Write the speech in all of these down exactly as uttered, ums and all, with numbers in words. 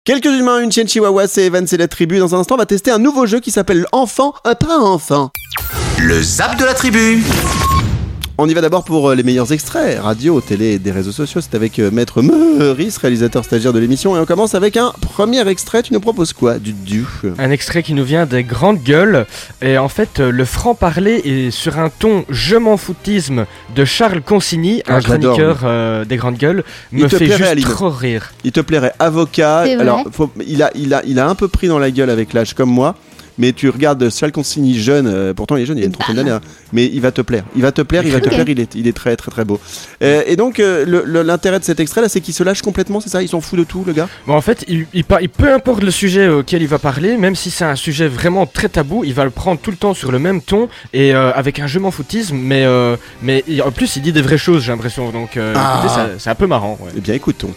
Quelques humains, une chienne chihuahua, c'est Evan, c'est la tribu. Dans un instant, on va tester un nouveau jeu qui s'appelle Enfant, euh, pas enfant. Le Zap de la tribu. On y va d'abord pour les meilleurs extraits, radio, télé et des réseaux sociaux. C'est avec Maître Meurice, réalisateur stagiaire de l'émission. Et on commence avec un premier extrait. Tu nous proposes quoi, Dudu ? Un extrait qui nous vient des Grandes Gueules. Et en fait, le franc-parler est sur un ton je m'en foutisme de Charles Consigny, ah, un chroniqueur euh, des Grandes Gueules, me fait plairait, juste trop rire. Il te plairait, avocat. Alors, faut, il, a, il, a, il a un peu pris dans la gueule avec l'âge comme moi. Mais tu regardes Charles Consigny jeune, euh, pourtant il est jeune, il a une trentaine d'années, hein, mais il va te plaire, il va te plaire, il va te okay. plaire, il est, il est très très très beau. Euh, et donc euh, le, le, l'intérêt de cet extrait là, c'est qu'il se lâche complètement, c'est ça ? Il s'en fout de tout, le gars ? Bon, en fait, il, il, il, peu importe le sujet auquel il va parler, même si c'est un sujet vraiment très tabou, il va le prendre tout le temps sur le même ton et euh, avec un je m'en foutisme, mais, euh, mais il, en plus il dit des vraies choses, j'ai l'impression, donc euh, ah. écoutez, ça, c'est un peu marrant. Ouais. Eh bien écoutons.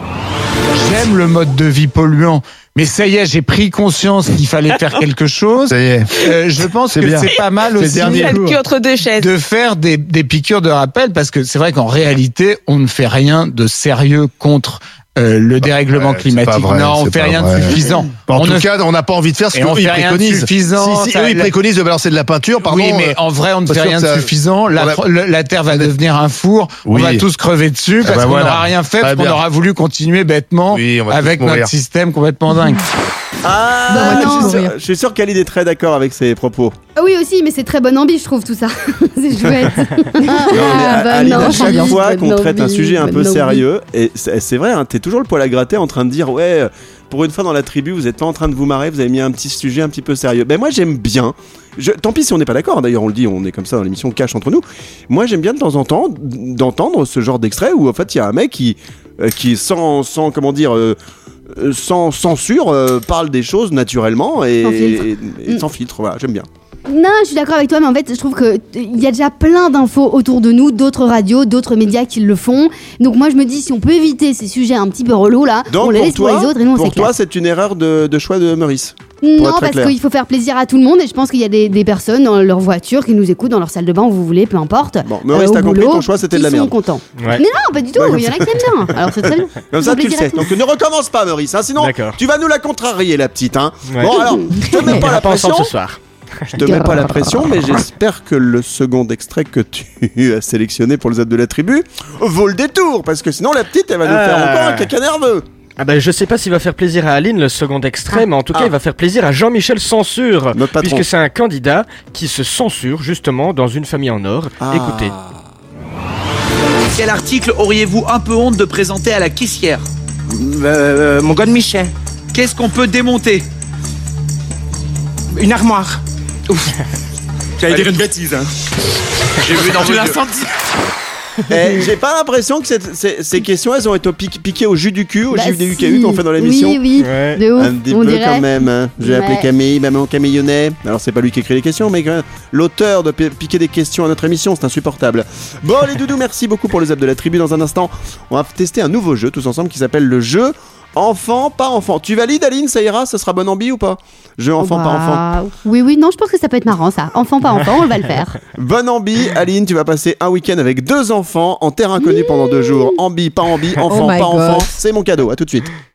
J'aime le mode de vie polluant, mais ça y est, j'ai pris conscience qu'il fallait faire quelque chose. Ça y est. Euh, je pense c'est que bien. C'est pas mal c'est aussi entre deux chaises. de faire des, des piqûres de rappel, parce que c'est vrai qu'en réalité, on ne fait rien de sérieux contre euh, le dérèglement ouais, climatique. Vrai, non, on fait rien vrai. de suffisant. Bon, en on tout ne... cas, on n'a pas envie de faire ce qu'eux ils préconisent. Suffisant, si, si, ça, eux ils la... préconisent de balancer de la peinture, pardon. Oui, mais en vrai, on ne fait rien de ça... suffisant. La, a... la Terre va devenir un four. Oui. On va tous crever dessus parce ah bah qu'on n'aura voilà. rien fait, parce ah, qu'on aura voulu continuer bêtement oui, avec notre système complètement dingue. Ah, bah non. Je, suis sûr, je suis sûr qu'Aline est très d'accord avec ses propos. Ah oui aussi, mais c'est très bonne ambi, je trouve tout ça. C'est chouette. Non, mais ah, bah Aline, non, à chaque fois qu'on traite un sujet un peu sérieux, et c'est, c'est vrai, hein, t'es toujours le poil à gratter en train de dire ouais, pour une fois dans la tribu, vous êtes pas en train de vous marrer, vous avez mis un petit sujet un petit peu sérieux. Ben moi j'aime bien. Je, tant pis si on n'est pas d'accord, d'ailleurs on le dit, on est comme ça dans l'émission, on cache entre nous. Moi j'aime bien de temps en temps d'entendre ce genre d'extrait où en fait il y a un mec qui, euh, qui sans, sans comment dire, euh, sans censure, euh, parle des choses naturellement et sans filtre, et, et, et sans filtre voilà, j'aime bien. Non, je suis d'accord avec toi, mais en fait, je trouve qu'il y a déjà plein d'infos autour de nous, d'autres radios, d'autres médias qui le font. Donc moi, je me dis, si on peut éviter ces sujets un petit peu relous, là, donc, on les laisse toi, pour les autres et nous, on pour s'éclate. toi, c'est une erreur de, de choix de Meurice. Non, parce clair. qu'il faut faire plaisir à tout le monde et je pense qu'il y a des, des personnes dans leur voiture qui nous écoutent, dans leur salle de bain, où vous voulez, peu importe. Bon, Meurice, euh, t'as compris, ton choix, c'était de la merde. Ils sont contents. Ouais. Mais non, pas du tout, il y en a qui aiment bien. Alors c'est très bien. Comme ça, tu le sais. Donc ne recommence pas, Meurice, hein, sinon D'accord. tu vas nous la contrarier, la petite. Hein. Ouais. Bon, alors, je te mets pas la pression. ce soir. Je te mets pas la pression, mais j'espère que le second extrait que tu as sélectionné pour le Zap de la tribu vaut le détour, parce que sinon la petite, elle va nous euh... faire encore un caca nerveux. Ah bah je sais pas s'il va faire plaisir à Aline le second extrait, ah. mais en tout cas ah. il va faire plaisir à Jean-Michel Censure, puisque c'est un candidat qui se censure justement dans Une famille en or. Ah. Écoutez. Quel article auriez-vous un peu honte de présenter à la caissière ? euh, Mon god Michel. Qu'est-ce qu'on peut démonter ? Une armoire. Ouf. J'allais dire une bêtise, hein. J'ai vu dans vos yeux. Eh, j'ai pas l'impression que cette, ces, ces questions elles ont été piquées piqué au jus du cul, au bah jus du si. cul qu'on fait dans l'émission. Oui, oui, ouais. De ouf. Un petit on peu dirait. quand même. Hein. J'ai ouais. appelé Camille, maman Camillonnet. Alors c'est pas lui qui écrit les questions, mais l'auteur de p- piquer des questions à notre émission, c'est insupportable. Bon les doudous, merci beaucoup pour le Zap de la tribu. Dans un instant, on va tester un nouveau jeu tous ensemble qui s'appelle le jeu Enfant, pas enfant. Tu valides, Aline, ça ira, ça sera bonne ambi ou pas ? Jeu enfant, oh bah, pas enfant. Oui, oui, non, je pense que ça peut être marrant, ça. Enfant, pas enfant, on va le faire. Bonne ambi, Aline, tu vas passer un week-end avec deux enfants en terre inconnue pendant deux jours. Ambi, pas ambi, enfant, oh pas God. enfant. C'est mon cadeau. À tout de suite.